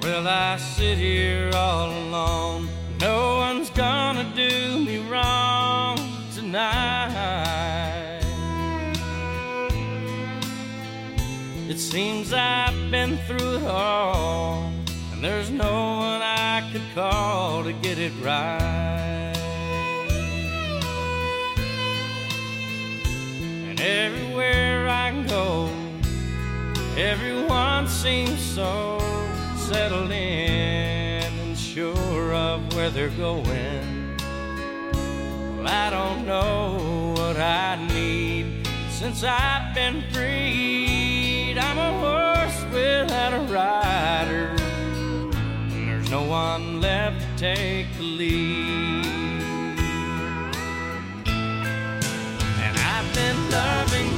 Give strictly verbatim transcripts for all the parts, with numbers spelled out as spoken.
Well, I sit here all alone. No one's gonna do me wrong tonight. It seems I've been through it all, and there's no one I could call to get it right. And everywhere I go, everyone seems so settled in and sure of where they're going. Well, I don't know what I need since I've been freed. I'm a horse without a rider, and there's no one left to take the lead. And I've been loving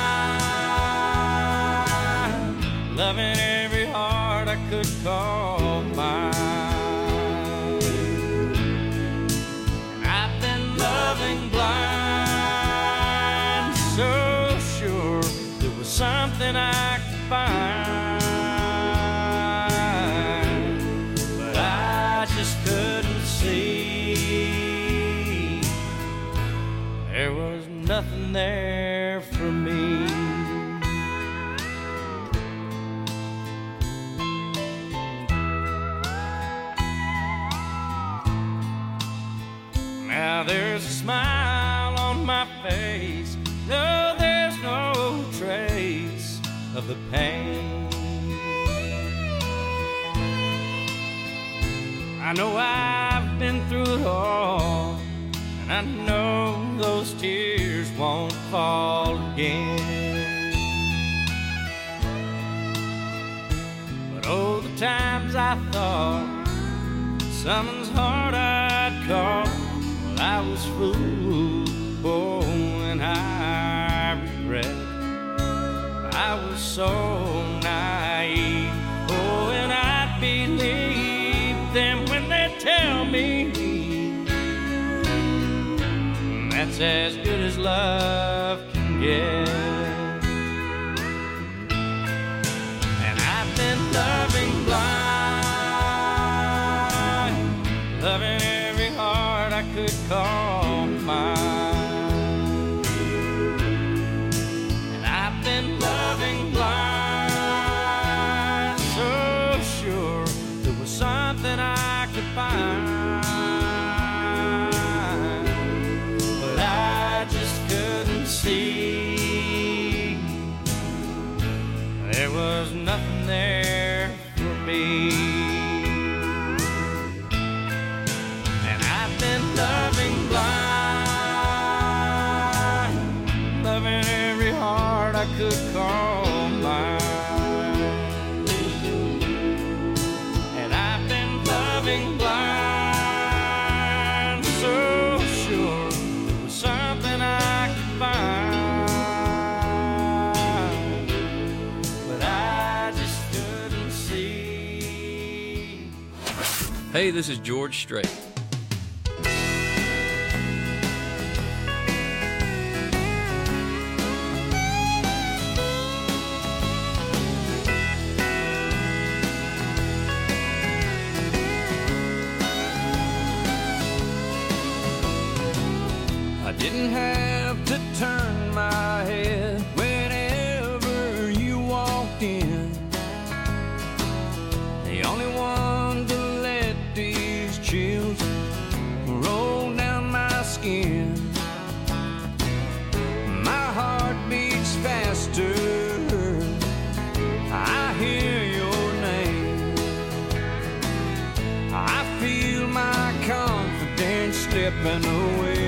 blind, loving every heart I could call mine. And I've been loving blind, so sure there was something I could find, but I just couldn't see. There was nothing there for me. Now there's a smile on my face, no, there's no trace of the pain. I know I've been through it all, and I know those tears won't fall again. But oh, the times I thought someone's heart I'd caught, well, I was fooled, oh, and I regret I was so naive. Oh, and I believe them when they tell me that's as good as love can get. And I've been loving blind, loving every heart I could call mine. And I've been loving blind, so sure there was something I could find, but I just couldn't see. There was nothing there for me. And I've been loving blind, loving every heart I could call mine. And I've been loving blind, so sure there was something I could find, but I just couldn't see. Hey, this is George Strait. I didn't have to turn my head whenever you walked in. The only one to let these chills roll down my skin. My heart beats faster, I hear your name. I feel my confidence slipping away.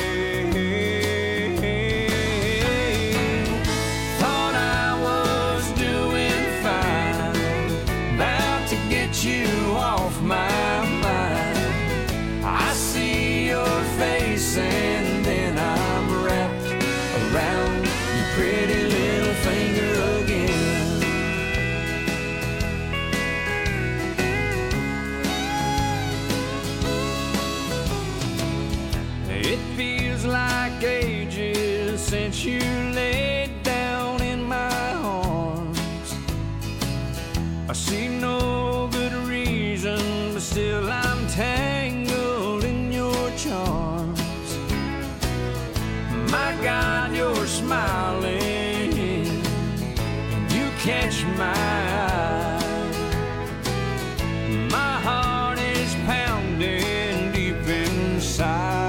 Thought I was doing fine, about to get you off my mind. I see your face and then I'm wrapped around your pretty little finger again. It feels like ages since you laid down in my arms. I see no good reason catch my eye. My heart is pounding deep inside.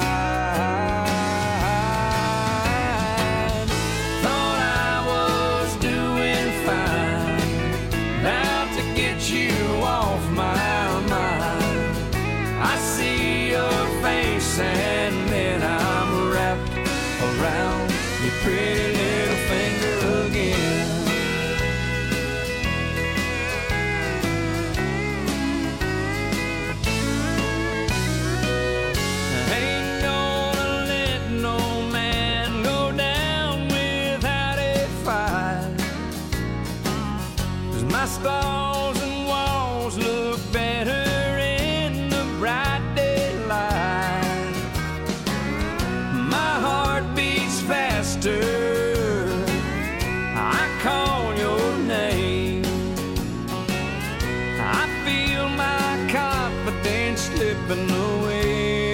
Thought I was doing fine, about to get you off my mind. I see your face and then I'm wrapped around your pretty little finger again. My stalls and walls look better in the bright daylight. My heart beats faster, I call your name. I feel my confidence slipping away.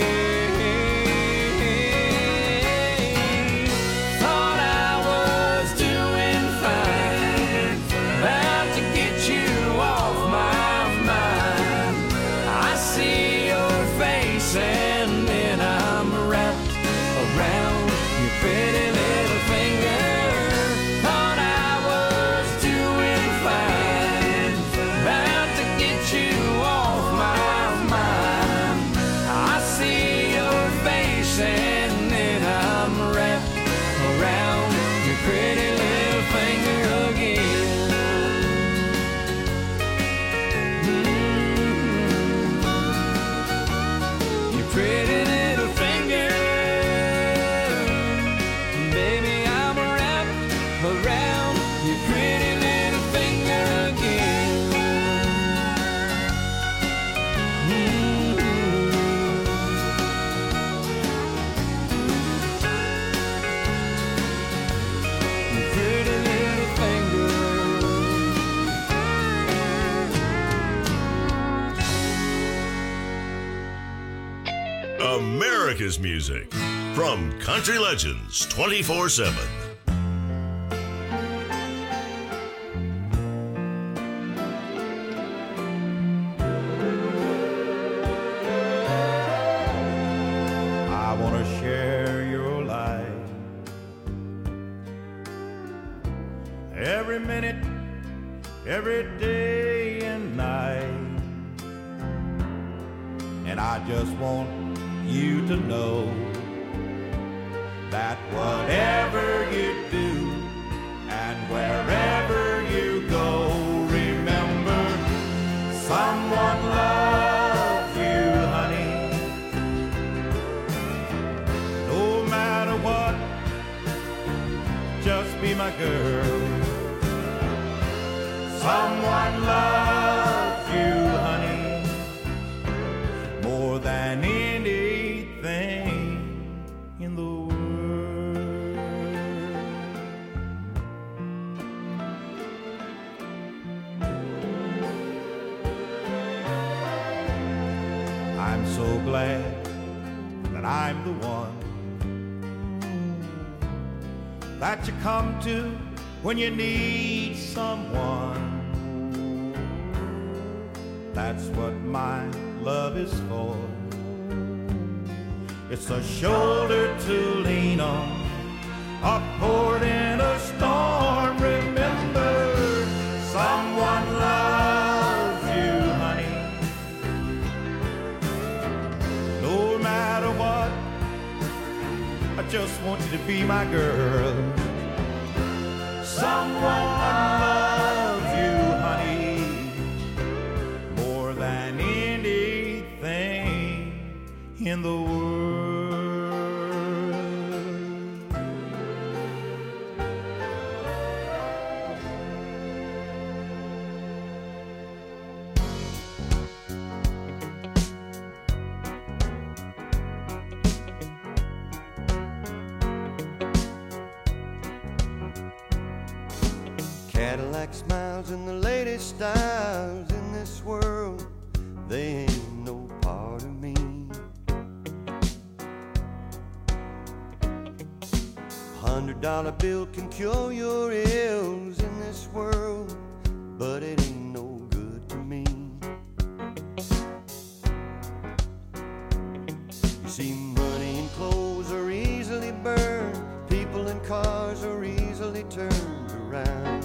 And then I'm wrapped around your pretty little finger. Thought I was doing fine, about to get you off my mind. I see your face and then I'm wrapped around your pretty little finger again. Pretty little finger, baby, I'm wrapped around your pretty little finger again. Mm-hmm. Your pretty little finger. America's music from Country Legends twenty-four seven. I want to share your life, every minute, every day and night, and I just want you to know that whatever you do and wherever you go, remember someone loves you, honey. No matter what, just be my girl. Someone loves you, honey, more than anything in the world. I'm so glad that I'm the one that you come to when you need someone. That's what my love is for. It's a shoulder to lean on, a port in a storm. Remember, someone loves you, honey. No matter what, I just want you to be my girl. Someone loves you, honey, more than anything in the world. Cadillac smiles and the latest styles in this world, they ain't no part of me. Hundred dollar bill can cure your ills in this world, but it ain't no good to me. You see, money and clothes are easily burned, people and cars are easily turned around.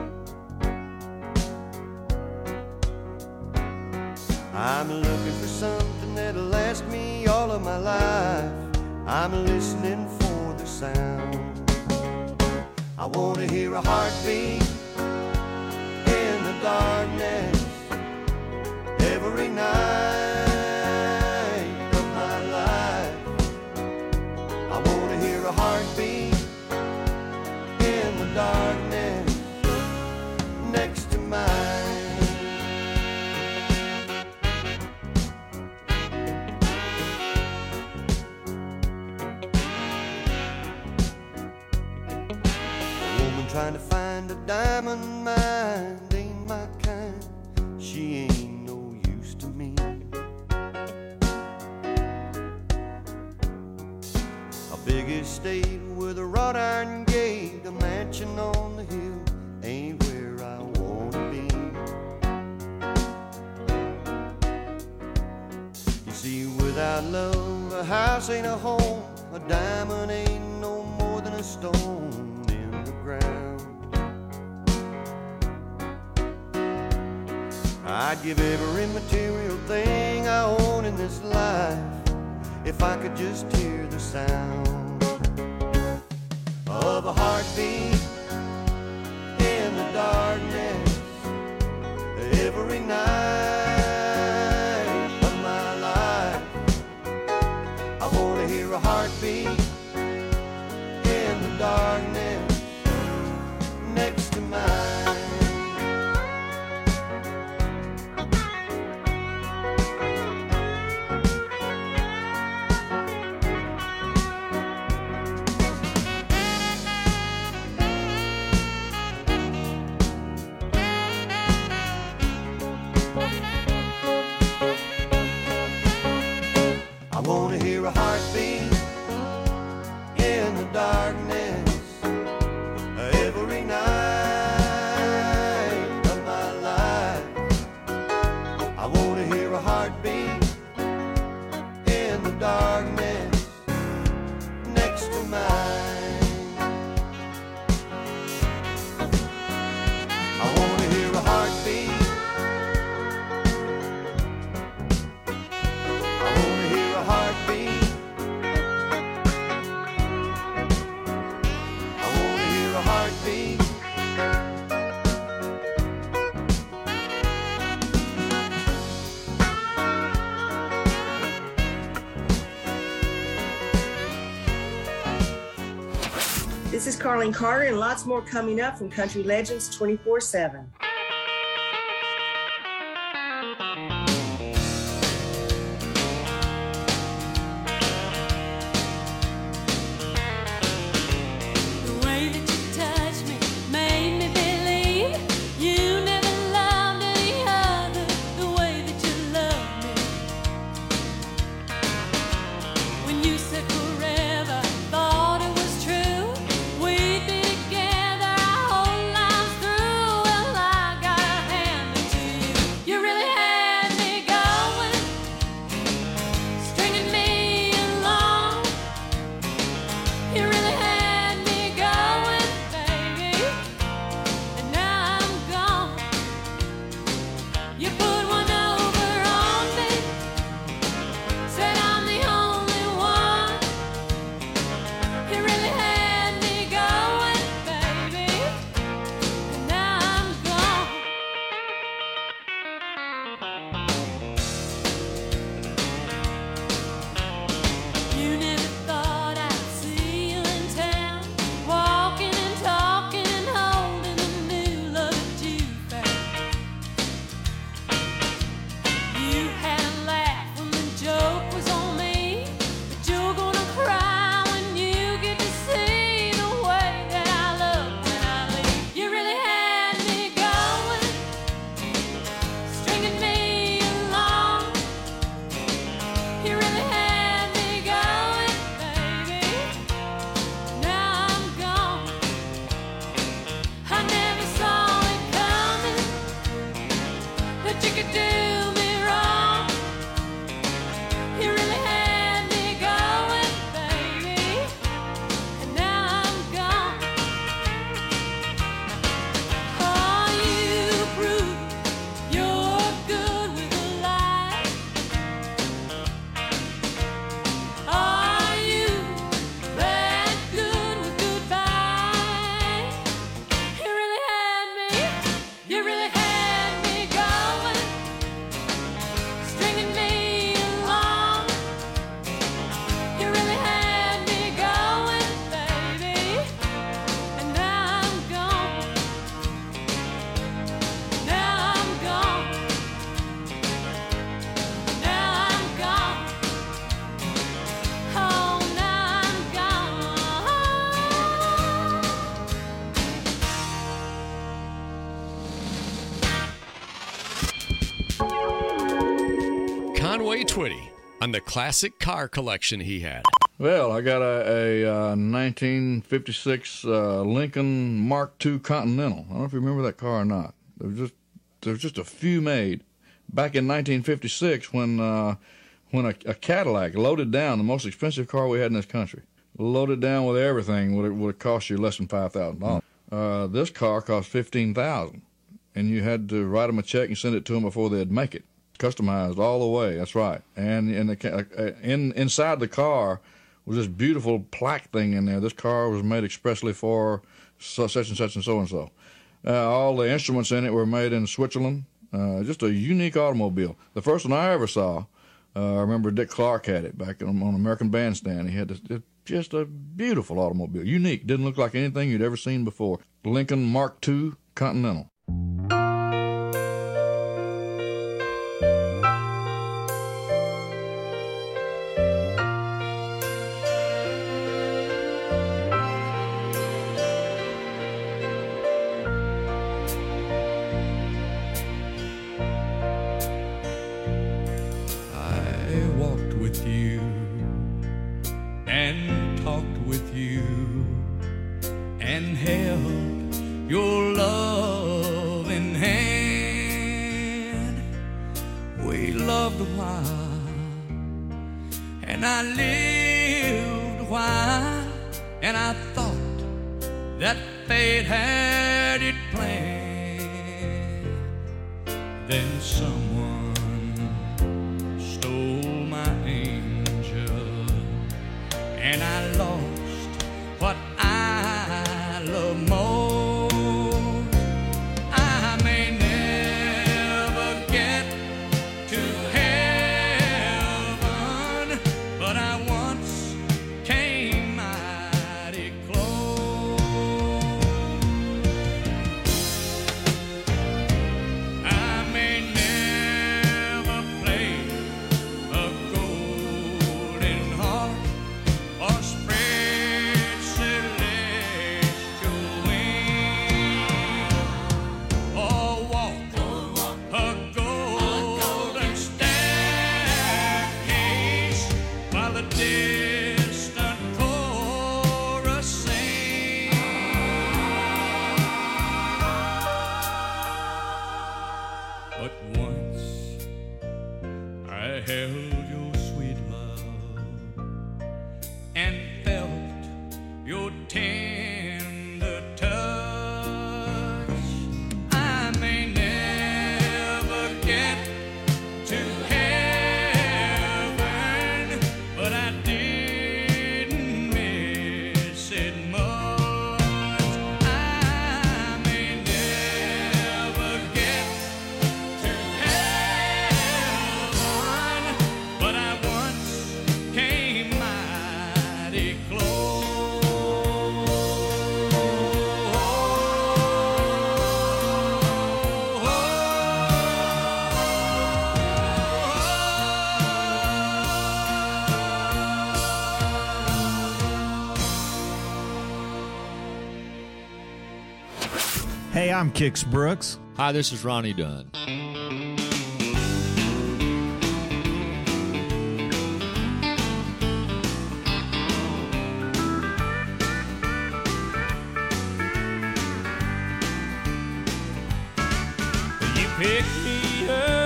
I'm looking for something that'll last me all of my life. I'm listening for the sound. I want to hear a heartbeat in the darkness every night of my life. I want to hear a heartbeat in the darkness next to mine. Trying to find a diamond mine ain't my kind. She ain't no use to me. A big estate with a wrought iron gate, a mansion on the hill ain't where I wanna be. You see, without love, a house ain't a home, a diamond ain't no more than a stone in the ground. I'd give every material thing I own in this life if I could just hear the sound of a heartbeat in the darkness every night of my life. I want to hear a heartbeat in the darkness next to mine. I want to hear a heartbeat in the darkness every night of my life. I want to hear a heartbeat in the darkness next to mine. I want to hear a heartbeat. This is Carlene Carter, and lots more coming up from Country Legends twenty-four seven. Together our whole lives through, well, I got a hand to you. You really had you could do me wrong. You really had me going, baby, and now I'm gone. Oh, you proved you're good with a lie. Are you that good with goodbye? You really had me, you really had me going, stringing me along. You really had me going, baby, and now I'm gone. Now I'm gone. Now I'm gone. Oh, now I'm gone. Conway Twitty on the classic car collection he had. Well, I got a, a uh, nineteen fifty-six uh, Lincoln Mark two Continental. I don't know if you remember that car or not. There was just there was just a few made back in nineteen fifty-six when uh, when a, a Cadillac loaded down, the most expensive car we had in this country, loaded down with everything would would have cost you less than five thousand dollars. Uh, this car cost fifteen thousand, and you had to write them a check and send it to them before they'd make it. Customized all the way. That's right. And in the ca- uh, in inside the car was this beautiful plaque thing in there. This car was made expressly for so, such and such and so and so. Uh, all the instruments in it were made in Switzerland. Uh, just a unique automobile. The first one I ever saw, uh, I remember Dick Clark had it back on, on American Bandstand. He had this, this, just a beautiful automobile. Unique. Didn't look like anything you'd ever seen before. Lincoln Mark two Continental. I walked with you and talked with you and held your loving hand. We loved a while and I lived a while, and I thought that fate had it planned. Then someone stole my angel, and I lost what I love most. I may never get to heaven, but I once came mighty close. I may never play a golden harp or spread celestial wings or walk a golden staircase while the distant chorus sings. But once I held your sweet love and felt your tender touch. I may never get to heaven, but I didn't miss it much. I may never get to heaven, but I once came mighty Hey, I'm Kix Brooks. Hi, this is Ronnie Dunn. You picked me up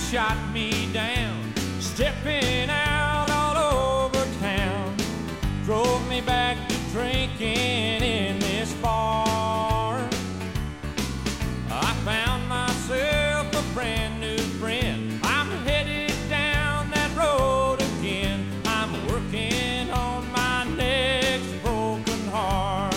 shot me down, stepping out all over town, drove me back to drinking in this bar. I found myself a brand new friend. I'm headed down that road again. I'm working on my next broken heart.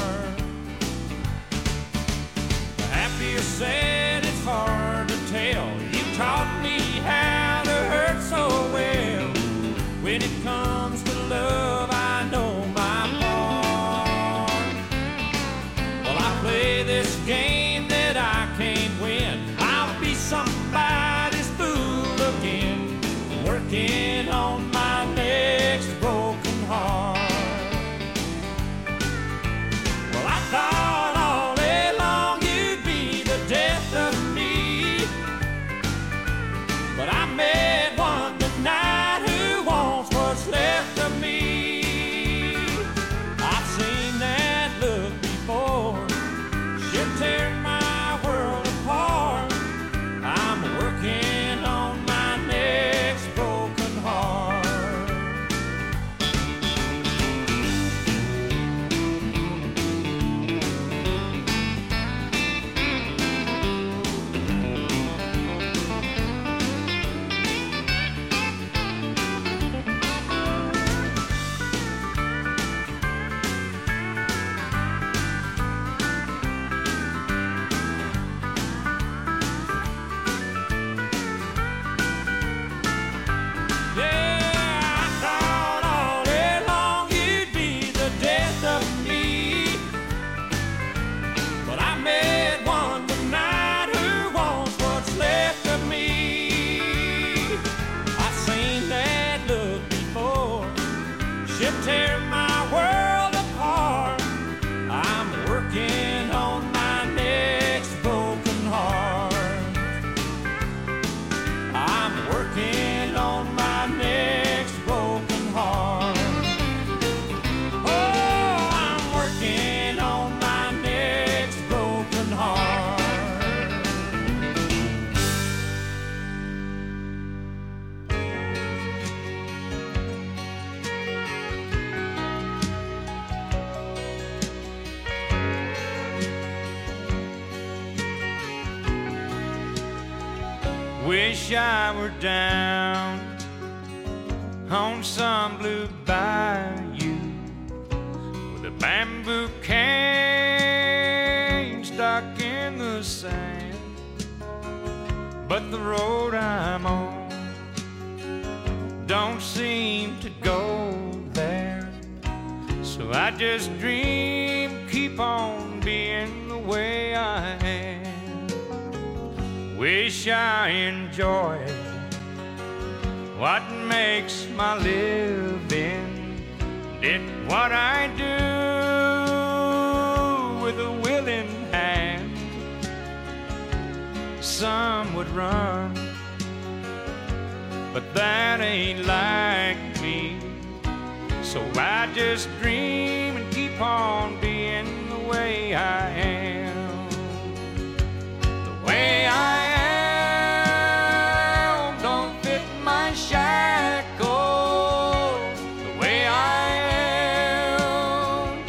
Happy or sad, it's hard to tell. You taught me how to hurt so well. When it comes to love, I know my part. Well, I play this game that I can't win. I'll be somebody's fool again, working on my next broken heart. Well, I thought all day long you'd be the death of me, but I met one tonight who wants what's left of me. I've seen that look before. She'll tear my world apart. I'm working on my next broken heart. Yeah, I thought all day long you'd be the death of me, but I met one tonight who wants what's left of me. I've seen that look before. She'll tear my world apart. I'm working on my next broken heart. I'm working on my next broken heart. Oh, I'm working on my next broken heart. Wish I were down on some blue bayou with a bamboo cane stuck in the sand, but the road I'm on don't seem to go there. So I just dream, keep on being the way I am. Wish I enjoyed what makes my living, did what I do with a willing hand. Some would run, but that ain't like me. So I just dream and keep on being the way I am. The way I am don't fit my shackles. The way I am,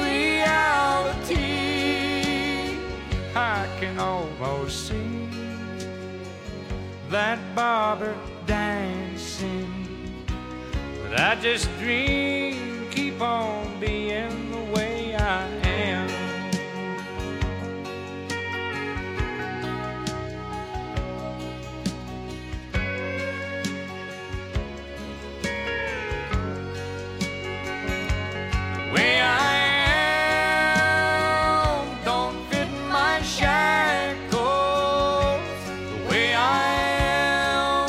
reality. I can almost see that barber dancing, but I just dream, keep on being the way I am. The way I am don't fit my shackles. The way I am,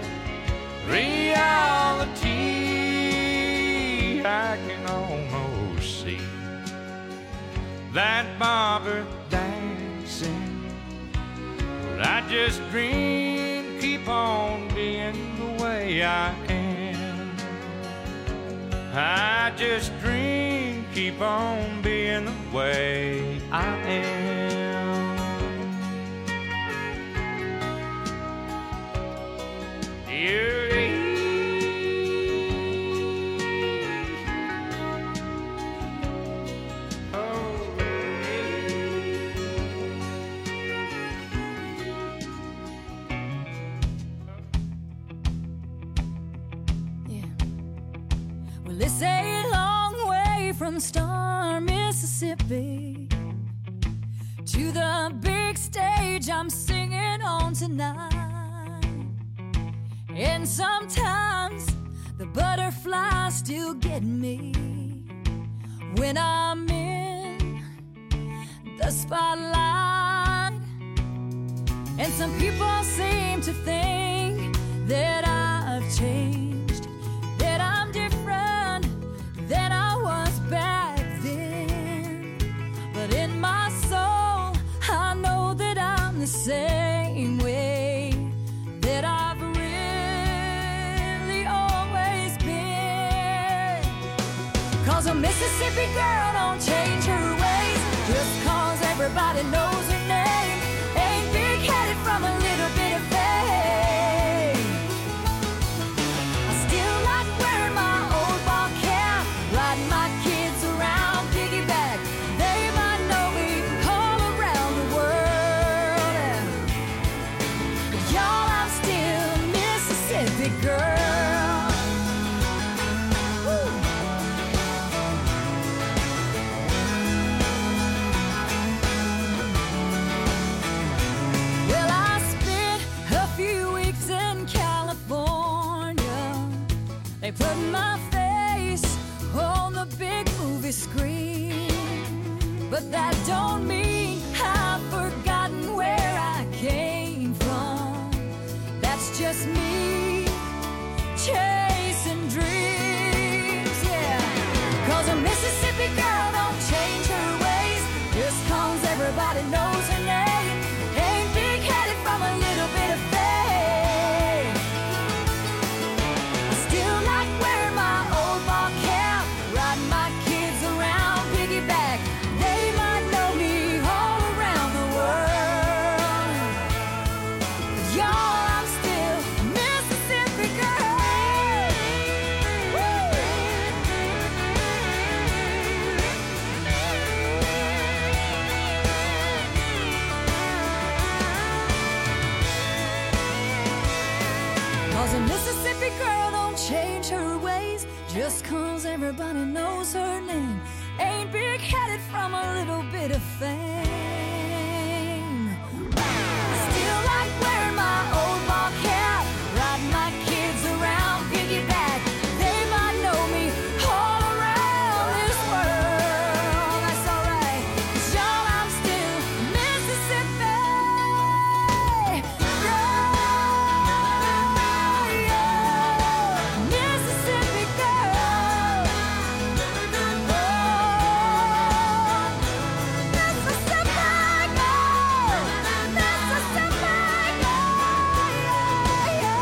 reality. I can almost see that barber dancing, but I just dream, keep on being the way I am. I just dream, keep on being the way I am. It's a long way from Star, Mississippi, to the big stage I'm singing on tonight. And sometimes the butterflies still get me when I'm in the spotlight. And some people seem to think that I've changed, that I'm different than I was back then. But in my soul, I know that I'm the same way that I've really always been. 'Cause a Mississippi girl don't change her ways just 'cause everybody knows her name. Ain't big-headed from a little bit of fame. I still like wearing my old ball cap, riding my kids around piggyback. They might know me all around the world. But y'all, I'm still a Mississippi girl. Woo. Well, I spent a few weeks in California. They put my face on the big movie screen. But that don't mean I've forgotten where I came from. That's just me chasing dreams, yeah. 'Cause a Mississippi girl don't change her ways just 'cause everybody knows her name. Ain't big-headed from a little bit of fame. I still like wearing my old ball cap, riding my kids around piggyback. They might know me all around the world. But y'all, I'm still a Mississippi girl. Woo! Cause a Mississippi girl don't change her ways just 'cause everybody knows her name. Ain't big-headed from a little bit of fame. I still like wearing my old ball cap, riding my kids around piggyback. They might know me all around this world. That's alright, 'cause y'all, I'm still Mississippi girl, yeah. Mississippi girl. Oh, Mississippi girl. Mississippi girl, yeah,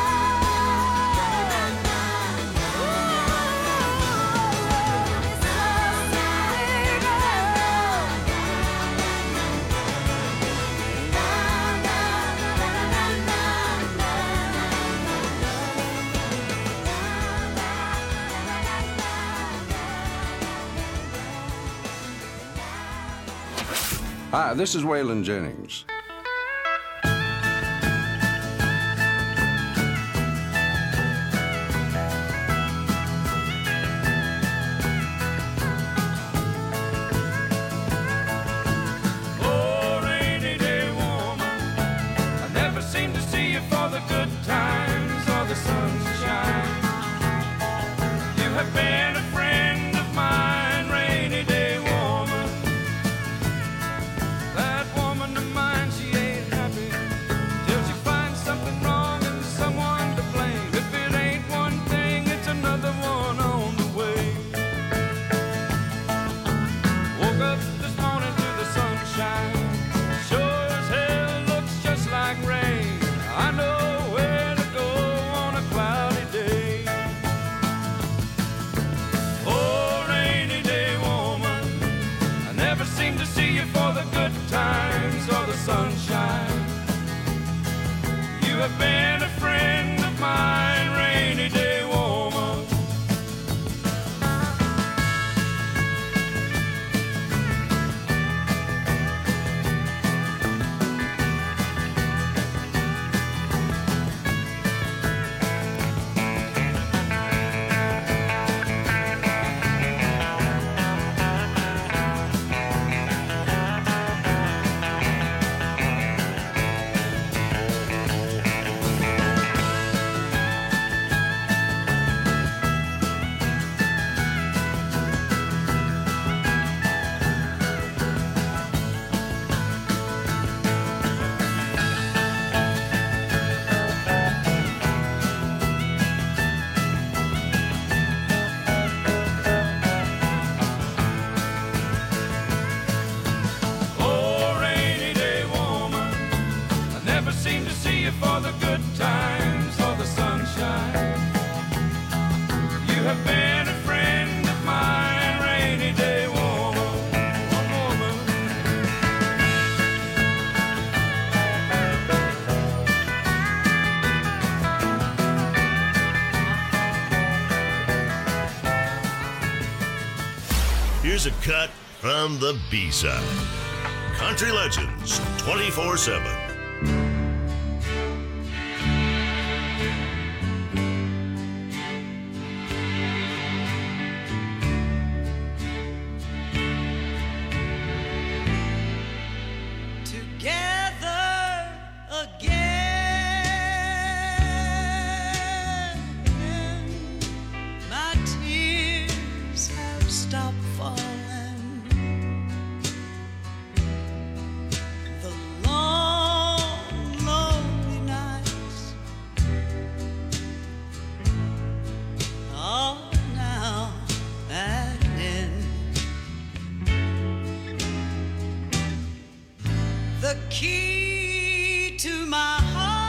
Hi, this is Waylon Jennings. Oh, rainy day woman, I never seem to see you for the good times or the sunshine. You have been a friend of mine, rainy day woman. That woman of mine, she ain't happy till she finds something wrong and someone to blame. If it ain't one thing, it's another one on the way. Woke up this morning to the sunshine. Sure as hell looks just like rain. I know where to go on a cloudy day. Oh, rainy day woman, I never seem to see you for the good times or the sunshine. You have been a friend of mine, rainy day woman. seem to see you for the good times or the sunshine. You have been a friend of mine, rainy day woman, woman. Here's a cut from the B-side. Country Legends, twenty-four seven. Together again, my tears have stopped falling. The long, lonely nights are now at an end. The key to my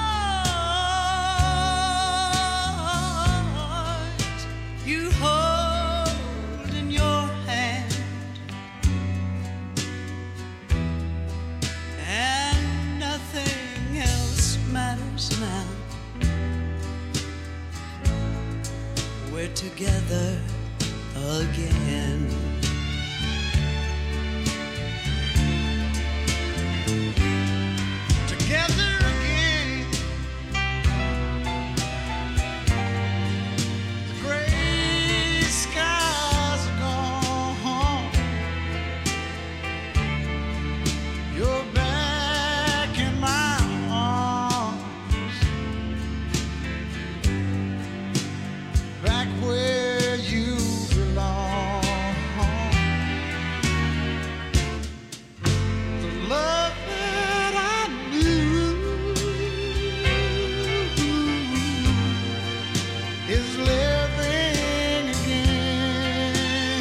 heart you hold in your hand, and nothing else matters now. We're together again. Together again. The gray skies are gone. You're back in my arms, back where you belong. The love that I knew is living again,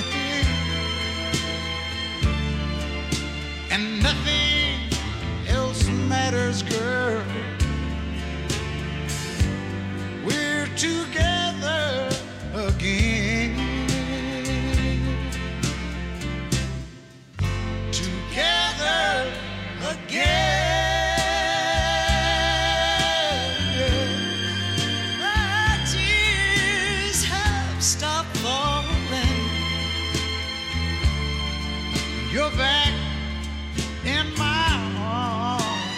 and nothing else matters, girl. We're together again. Together again. My tears have stopped falling. You're back in my arms,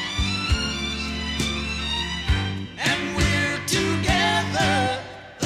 and we're together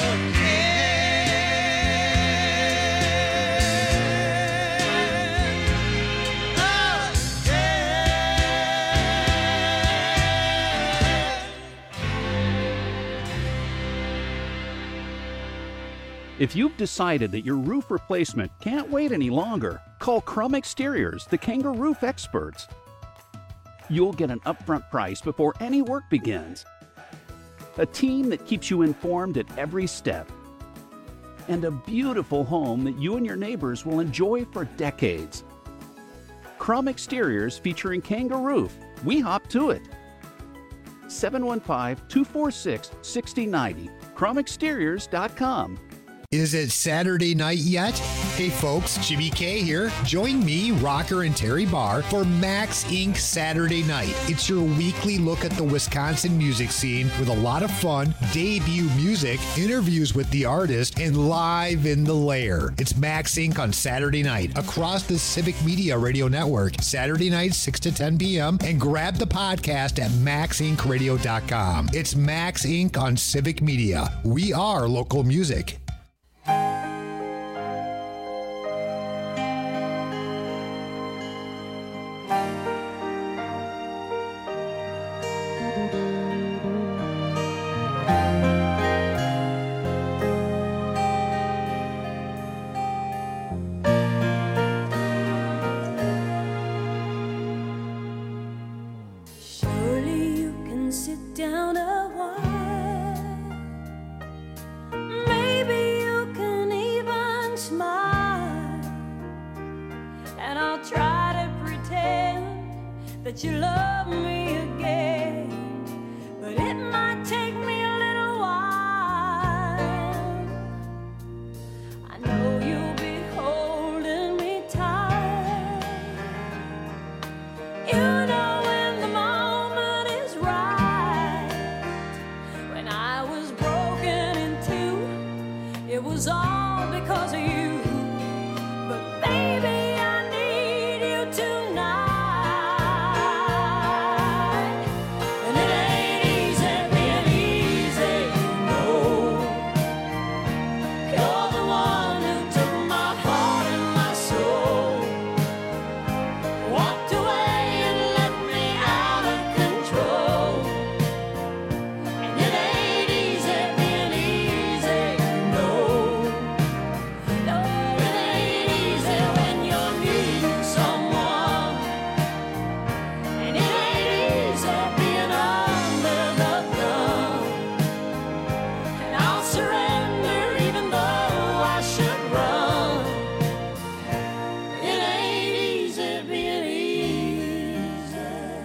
If you've decided that your roof replacement can't wait any longer, call Crum Exteriors, the Kangaroo Roof experts. You'll get an upfront price before any work begins, a team that keeps you informed at every step, and a beautiful home that you and your neighbors will enjoy for decades. Crum Exteriors featuring Kangaroo Roof. We hop to it. seven one five, two four six, six zero nine zero, crum exteriors dot com. Is it Saturday night yet? Hey folks, Jimmy K here. Join me, Rocker and Terry Barr for Max Incorporated Saturday Night. It's your weekly look at the Wisconsin music scene with a lot of fun, debut music, interviews with the artist, and live in the lair. It's Max Incorporated on Saturday night across the Civic Media Radio Network, Saturday night, six to ten p.m. and grab the podcast at max inc radio dot com. It's Max Incorporated on Civic Media. We are local music. Surely you can sit down a while. Maybe you can even smile. And I'll try to pretend that you love me again. but it might take me a little while. I know you'll be holding me tight. You know when the moment is right. When I was broken in two, it was all because of you. But baby, I need you tonight. And it ain't easy being easy, no. You're the one who took my heart and my soul, walked away and left me out of control. And it ain't easy being easy, no. No, it ain't easy when you're needing someone. And it ain't easy being under the gun. And I'll surrender even though I should run. It ain't easy being easy.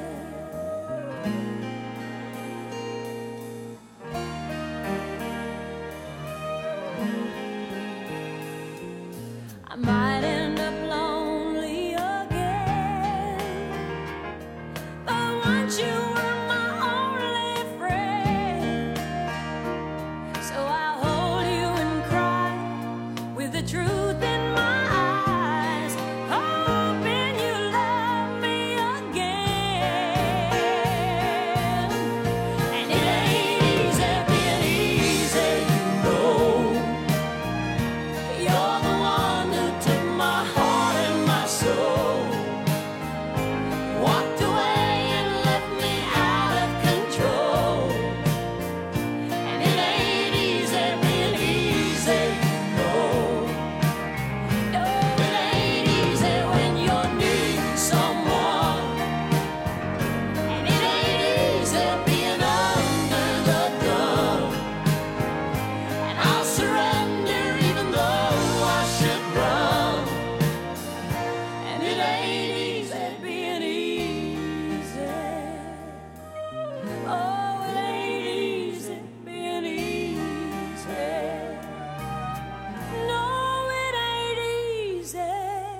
I might end up lonely again, but once you were my only friend. So I'll hold you and cry with the truth in my eyes, hoping you love me again. And it ain't easy being easy, no. You're the one who took my heart and my soul, walked away and left me out of control. And it ain't easy being easy, no. No, it ain't easy when you're needing someone. And it ain't easy being under the gun. And I'll surrender even though I should run. And it ain't easy being easy. Oh, it ain't easy being easy. No, it ain't easy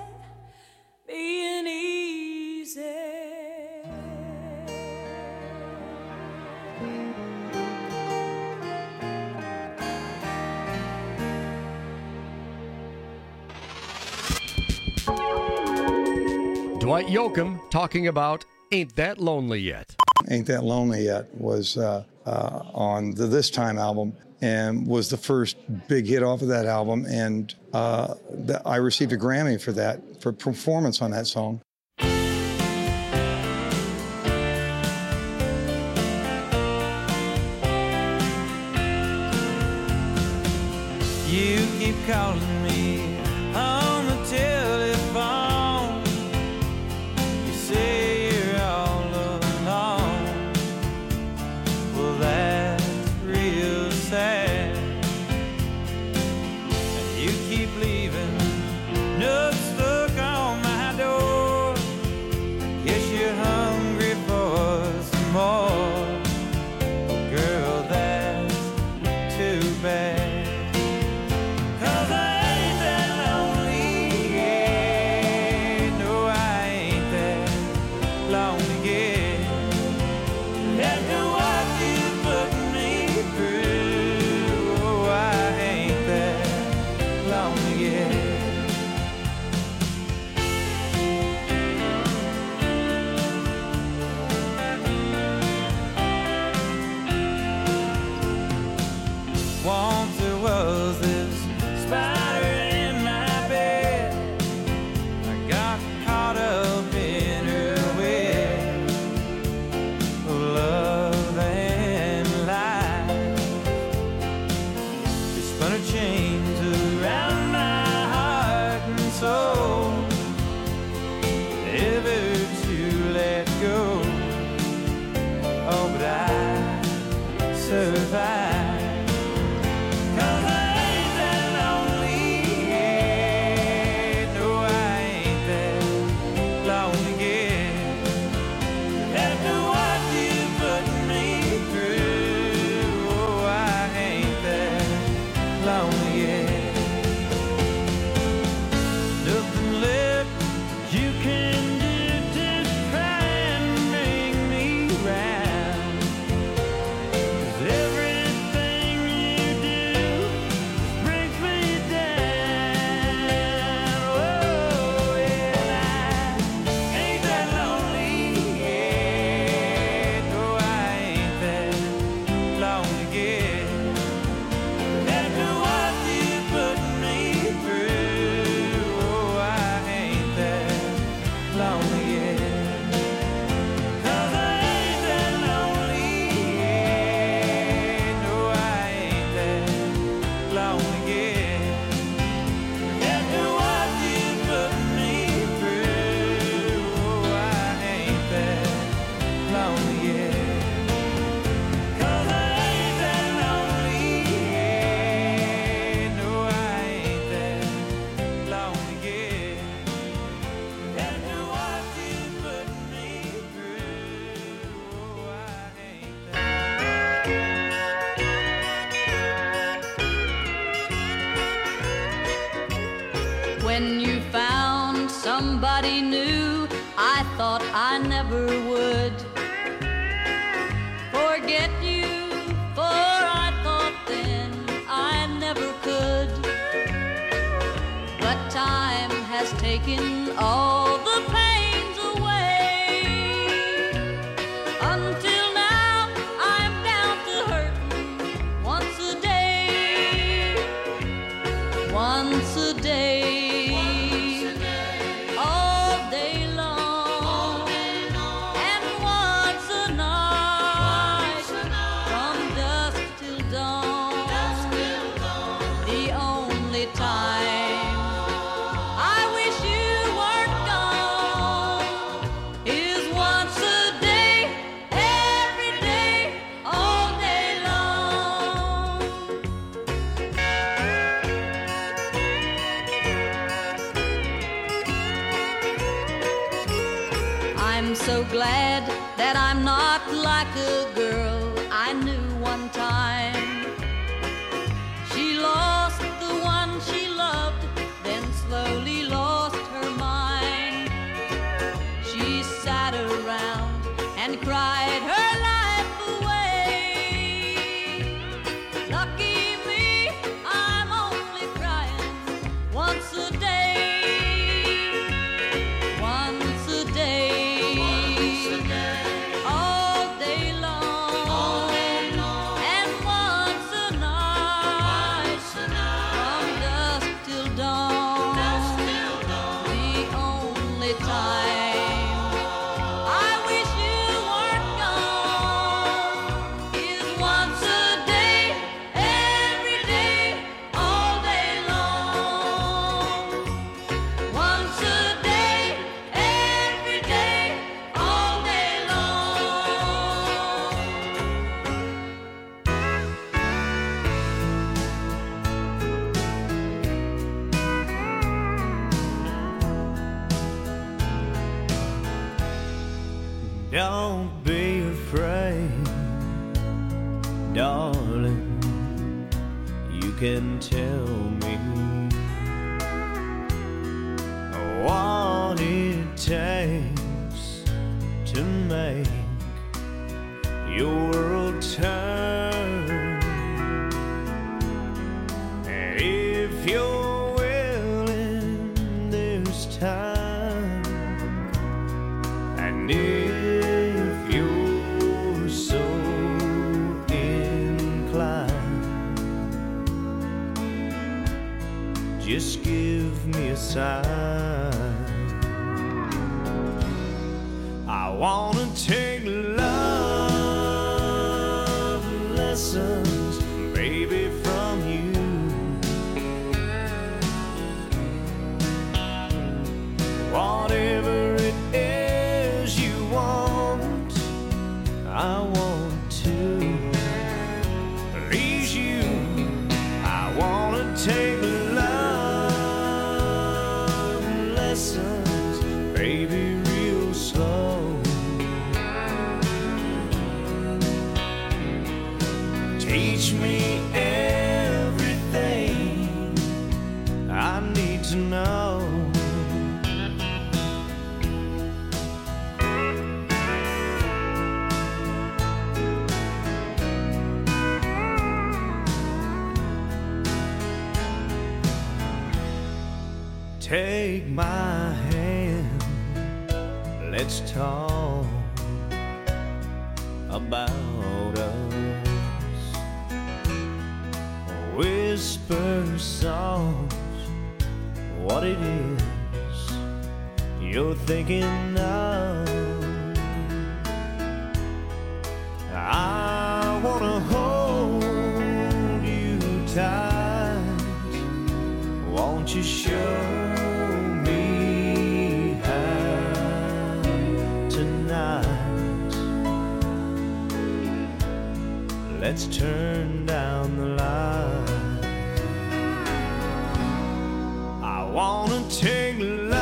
being easy. Dwight Yoakam talking about Ain't That Lonely Yet. Ain't That Lonely Yet was uh, uh, on the This Time album and was the first big hit off of that album. And uh, the, I received a Grammy for that, for performance on that song. You keep calling me on the telephone. You say you're all alone. Well, that's real sad. And you keep leaving notes stuck on my door. Guess you're hungry for some more. Oh, girl, that's too bad. Once there was this spider in my bed. I got caught up in her web of love and life. She spun her chains around my heart and soul, never to let go. Oh, but I survived. Lonely, yeah. After what you put me through. has taken all the pains away. Until now, I'm down to hurting once a day. Once a day. All day long. And once a night. From dusk till dawn. The only time I wish you weren't gone is once a day, every day, all day long. I'm so glad that I'm not like a girl I knew one time. She lost the one she loved, then slowly lost her mind. She sat around and cried her life away. Lucky me, I'm only crying once a day. Once a day. All day long. And once a night. From dusk till dawn. The only time I wish you weren't gone is once a day, every day, all day long. Once a day, every day, all day long. Don't be afraid, darling. You can tell me what it takes to make your world turn. And if you're willing, there's time. And if you're so inclined, just give me a sign. I wanna take love lessons, baby, from you. Whatever it is you want, I want to please you. I wanna take love lessons, baby, real slow. Teach me everything I need to know. Take my hand, let's talk about us. Whisper soft what it is you're thinking of. I wanna hold you tight. Won't you show me how tonight? Let's turn down the light. I wanna take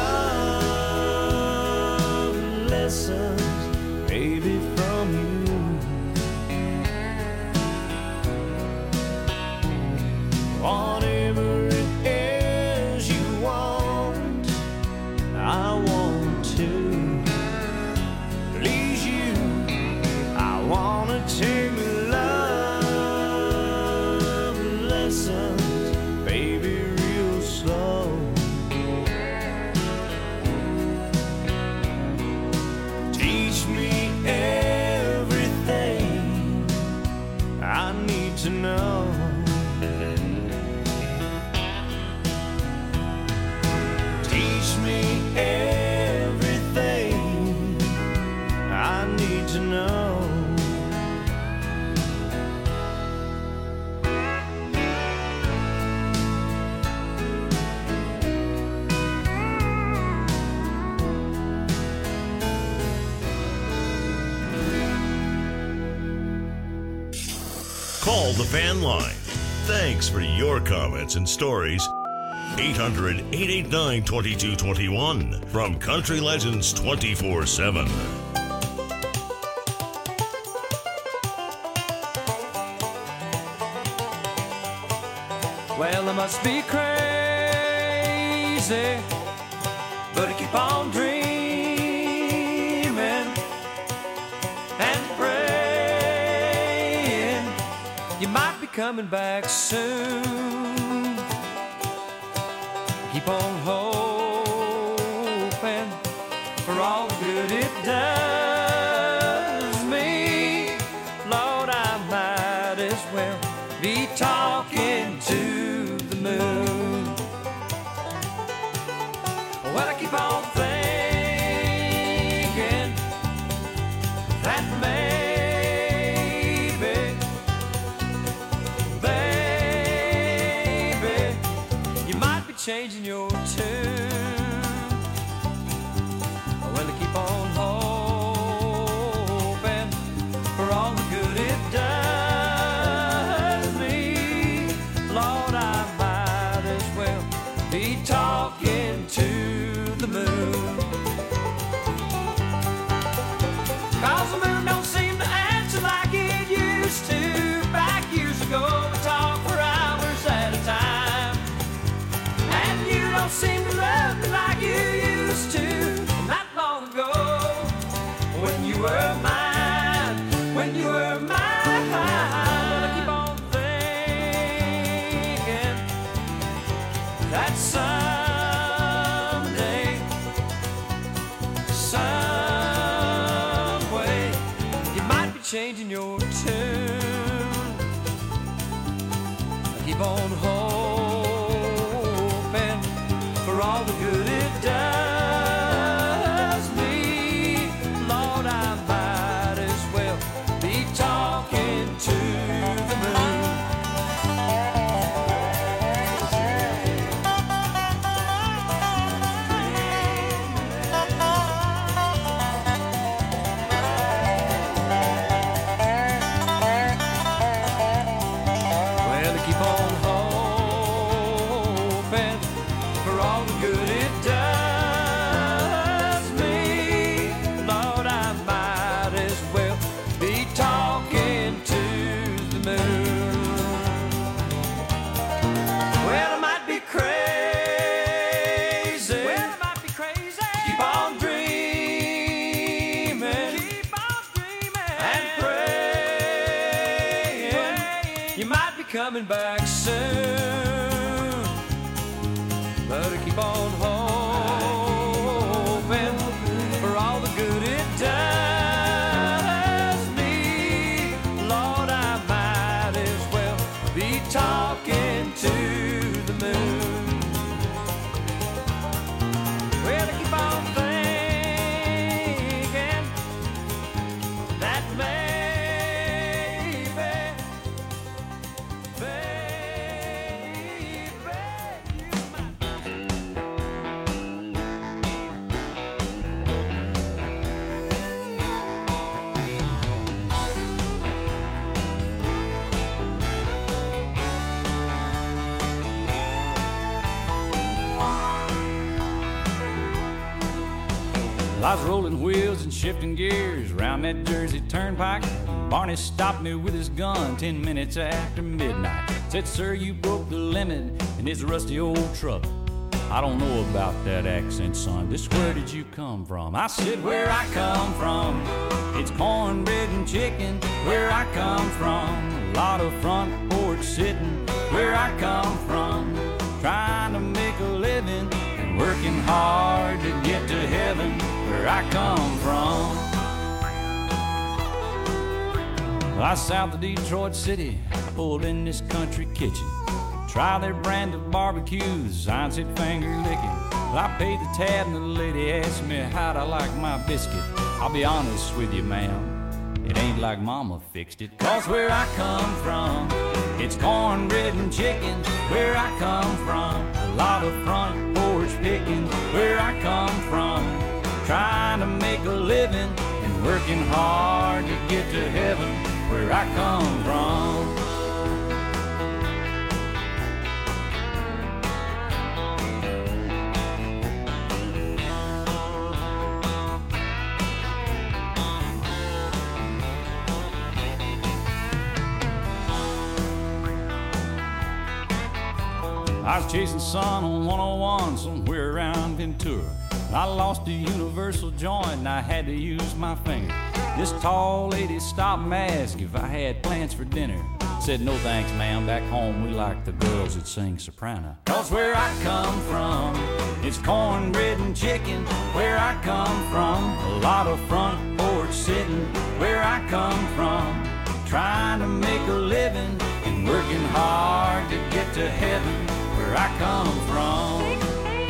love lessons, baby, from you. Whatever it is you want, I want to please you. I wanna take love to know. Teach me everything I need to know. Call the fan line. Thanks for your comments and stories. eight hundred, eight eight nine, two two two one from Country Legends twenty-four seven. Well, I must be crazy, but I keep on dreaming and praying you might be coming back soon. Keep on hoping for all the good it does me. Lord, I might as well be talking to the moon. Well, I keep on thinking that maybe, baby, you might be changing your tune. Well, I keep on hoping for all the good it does me. Lord, I might as well be talking to the moon. 'Cause the moon don't seem to answer like it used to. Back years ago, we talked for hours at a time. And you don't seem to love me like you used to. Not long ago, when you were mine, when you were mine. But I keep on thinking that someday, some way, you might be changing your tune. I keep on hoping for all the good it does me. Lord, I might as well be talking to the moon. Well, I keep on hoping for all the good it does me. Lord, I might as well be talking to the moon. Well, I might be crazy. Well, I might be crazy. Keep on dreaming. Keep on dreaming. And praying. You might be coming back soon. But I keep on hoping for all the good it does me. Lord, I might as well be talking to the moon. Well, I keep on thinking that maybe, I was rolling wheels and shifting gears round that Jersey turnpike. Barney stopped me with his gun ten minutes after midnight. Said, sir, you broke the limit in his rusty old truck. I don't know about that accent, son. Just where did you come from? I said, where I come from, it's cornbread and chicken. Where I come from, a lot of front porch sitting. Where I come from, trying to make a living and working hard to get to heaven. Where I come from. I south of Detroit City, pulled in this country kitchen. Try their brand of barbecue, sign said finger licking. Well, I paid the tab and the lady asked me how'd I like my biscuit. I'll be honest with you, ma'am, it ain't like mama fixed it. Cause where I come from, it's cornbread and chicken. Where I come from, a lot of front porch picking. Where I come from, trying to make a living and working hard to get to heaven. Where I come from. I was chasing sun on one oh one somewhere around Ventura. I lost a universal joint and I had to use my finger. This tall lady stopped and asked if I had plans for dinner. Said, no thanks, ma'am, back home we like the girls that sing soprano. Cause where I come from, it's cornbread and chicken. Where I come from, a lot of front porch sitting. Where I come from, trying to make a living and working hard to get to heaven. Where I come from.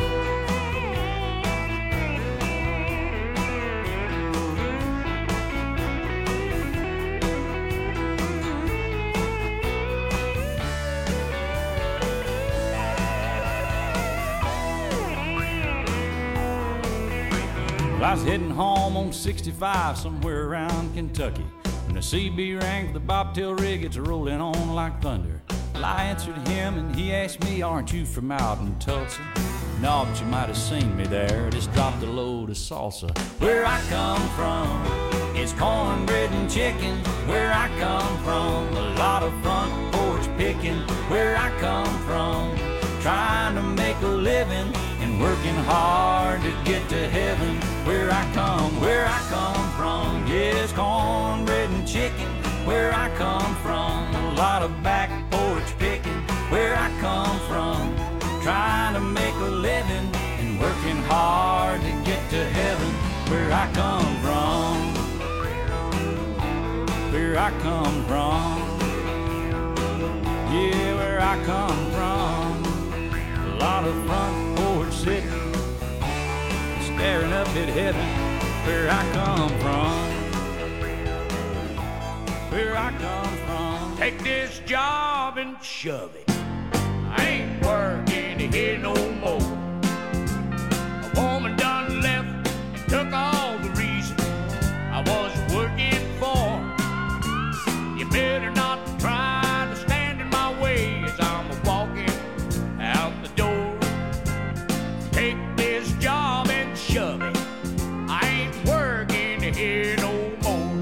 Well, I was heading home on sixty-five somewhere around Kentucky when the C B rang for the bobtail rig. It's rolling on like thunder. Well, I answered him and he asked me, aren't you from out in Tulsa? No, but you might have seen me there. Just dropped a load of salsa. Where I come from, it's cornbread and chicken. Where I come from, a lot of front porch picking. Where I come from, trying to make a living and working hard to get to heaven. Where I come, where I come from, yes, cornbread and chicken. Where I come from, a lot of back porch picking. Where I come from, trying to make a living and working hard to get to heaven. Where I come from, where I come from, yeah, where I come from, a lot of front porch sitting, staring up at heaven. Where I come from, where I come from. Take this job and shove it, I ain't working here no more. A woman done left and took all the reason I was working for. You better not try to stand in my way as I'm walking out the door. Take this job and shove it, I ain't working here no more.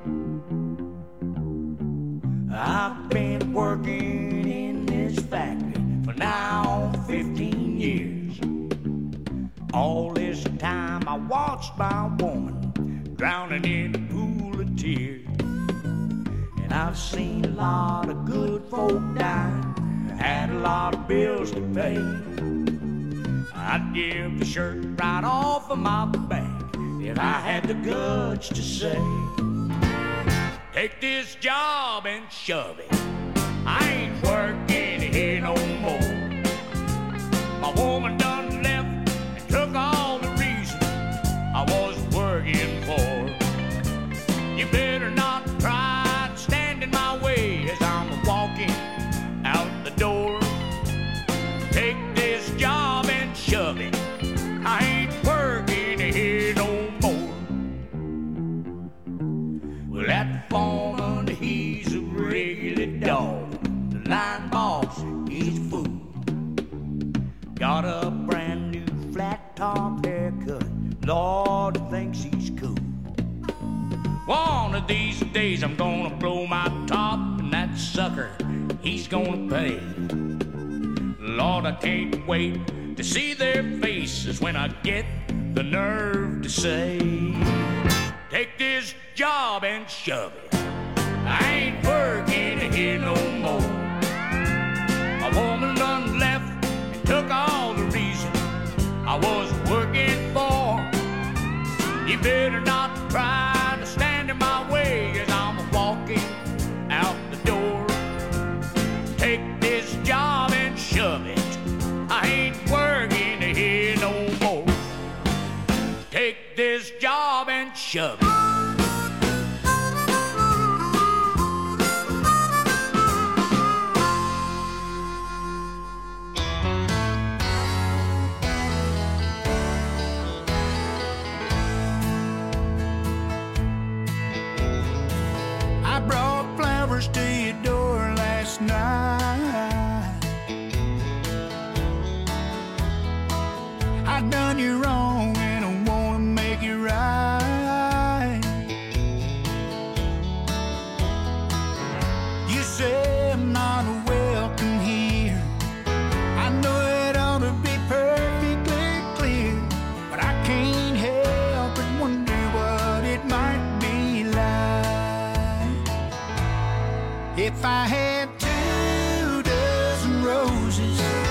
I've been working in this factory for now fifteen years. All this time I watched my woman drowning in a pool of tears. And I've seen a lot of good folk die, had a lot of bills to pay. I'd give the shirt right off of my back if I had the guts to say, take this job and shove it, I ain't working here no more. My woman done left and took all the reason I was working for. You better not try to stand in my way as I'm walking out the door. Take this job and shove it, I ain't working here no more. Well, that foreman, he's a regular dog. The line boss, he's a fool. Got a brand new flat top haircut, Lord thinks he's cool. One of these days I'm gonna blow my top, and that sucker, he's gonna pay. Lord, I can't wait to see their faces when I get the nerve to say, take this job and shove it, I ain't working here no more. A woman done left and took all the reason I was working for. You better not try to stand in my way as I'm walking chubby. I brought flowers to your door last night. I done you wrong and I wanna make it right. You say I'm not welcome here. I know it ought to be perfectly clear, but I can't help but wonder what it might be like if I had two dozen roses